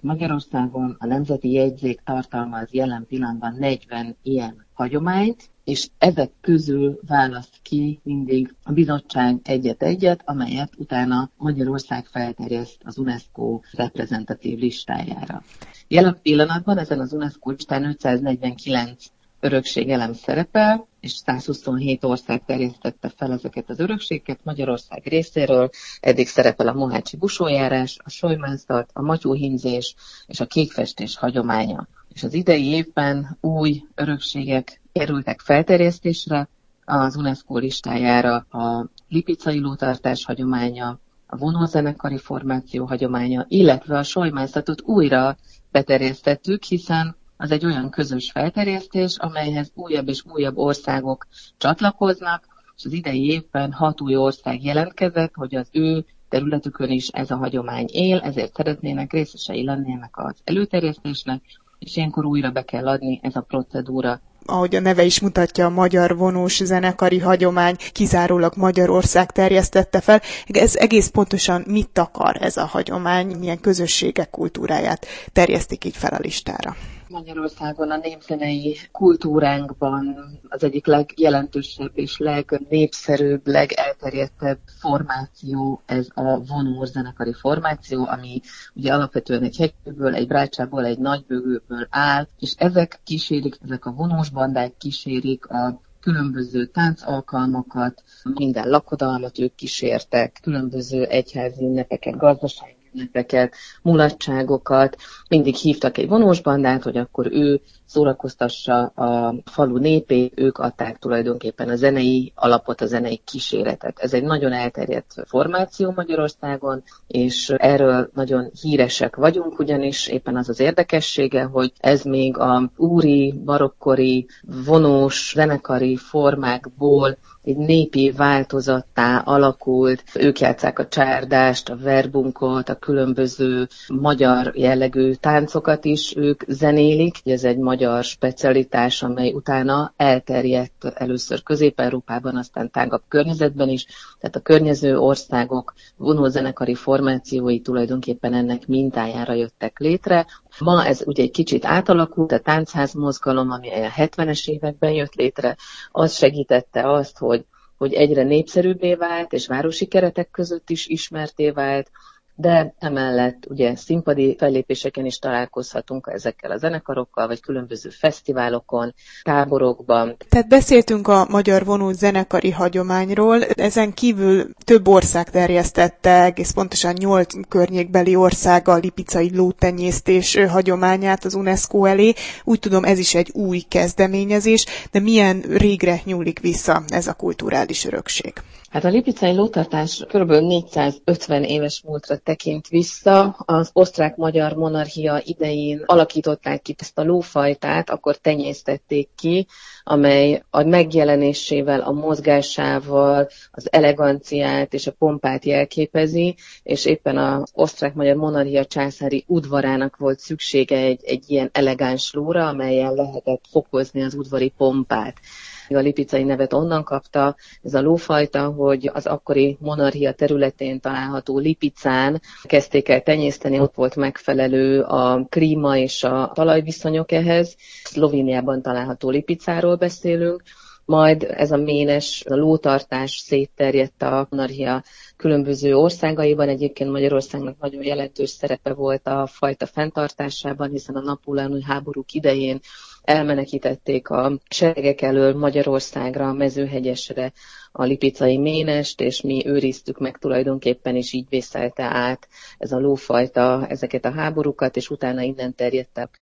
Magyarországon a Nemzeti Jegyzék tartalmaz jelen pillanatban 40 ilyen hagyományt, és ezek közül választ ki mindig a bizottság egyet-egyet, amelyet utána Magyarország felterjeszt az UNESCO reprezentatív listájára. Jelen pillanatban ezen az UNESCO listán 549 örökségelem szerepel, és 127 ország terjesztette fel ezeket az örökségeket. Magyarország részéről eddig szerepel a mohácsi busójárás, a solymászat, a matyúhímzés és a kékfestés hagyománya. És az idei évben új örökségek kerültek felterjesztésre az UNESCO listájára: a lipicai lótartás hagyománya, a vonózenekari formáció hagyománya, illetve a solymászatot újra beterjesztettük, hiszen az egy olyan közös felterjesztés, amelyhez újabb és újabb országok csatlakoznak, és az idei évben 6 új ország jelentkezett, hogy az ő területükön is ez a hagyomány él, ezért szeretnének részesei lenni ennek az előterjesztésnek, és ilyenkor újra be kell adni, ez a procedúra. Ahogy a neve is mutatja, a magyar vonós zenekari hagyomány kizárólag Magyarország terjesztette fel. Ez egész pontosan mit akar ez a hagyomány, milyen közösségek kultúráját terjesztik így fel a listára? Magyarországon a népzenei kultúránkban az egyik legjelentősebb és legnépszerűbb, legelterjedtebb formáció ez a vonós zenekari formáció, ami ugye alapvetően egy hegyből, egy brácsából, egy nagybőgőből áll, és ezek a vonós bandák kísérik a különböző táncalkalmakat, minden lakodalmat ők kísértek, különböző egyházi ünnepeket, gazdasági ünnepeket, mulatságokat, mindig hívtak egy vonósbandát, hogy akkor ő szórakoztassa a falu népét, ők adták tulajdonképpen a zenei alapot, a zenei kíséretet. Ez egy nagyon elterjedt formáció Magyarországon, és erről nagyon híresek vagyunk, ugyanis éppen az az érdekessége, hogy ez még a úri, barokkori, vonós, zenekari formákból egy népi változattá alakult. Ők játsszák a csárdást, a verbunkot, a különböző magyar jellegű táncokat is ők zenélik. Ez egy magyar specialitás, amely utána elterjedt először Közép-Európában, aztán tágabb környezetben is. Tehát a környező országok vonózenekari formációi tulajdonképpen ennek mintájára jöttek létre. Ma ez ugye egy kicsit átalakult, a táncház mozgalom, ami a 70-es években jött létre, az segítette azt, hogy egyre népszerűbbé vált, és városi keretek között is ismertté vált, de emellett ugye színpadi fellépéseken is találkozhatunk ezekkel a zenekarokkal, vagy különböző fesztiválokon, táborokban. Tehát beszéltünk a magyar vonós zenekari hagyományról, ezen kívül több ország terjesztette, egész pontosan 8 környékbeli ország a lipicai lótenyésztés hagyományát az UNESCO elé. Úgy tudom, ez is egy új kezdeményezés, de milyen régre nyúlik vissza ez a kulturális örökség? Hát a lipicai lótartás kb. 450 éves múltra tekint vissza. Az osztrák-magyar monarchia idején alakították ki ezt a lófajtát, akkor tenyésztették ki, amely a megjelenésével, a mozgásával, az eleganciát és a pompát jelképezi, és éppen az osztrák-magyar monarchia császári udvarának volt szüksége egy ilyen elegáns lóra, amellyel lehetett fokozni az udvari pompát. A lipicai nevet onnan kapta ez a lófajta, hogy az akkori monarchia területén található Lipicán kezdték el tenyészteni, ott volt megfelelő a klíma és a talajviszonyok ehhez. Szlovéniában található Lipicáról beszélünk, majd ez a ménes, a lótartás szétterjedt a monarchia különböző országaiban. Egyébként Magyarországnak nagyon jelentős szerepe volt a fajta fenntartásában, hiszen a napóleoni háborúk idején elmenekítették a seregek elől Magyarországra, Mezőhegyesre a lipicai ménest, és mi őriztük meg tulajdonképpen, és így vészelte át ez a lófajta ezeket a háborúkat, és utána innen terjedtek